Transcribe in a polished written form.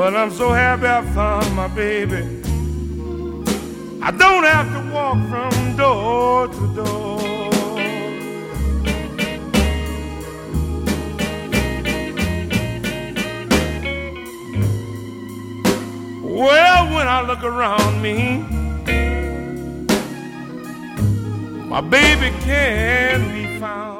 But I'm so happy I found my baby. I don't have to walk from door to door. Well, when I look around me, my baby can't be found.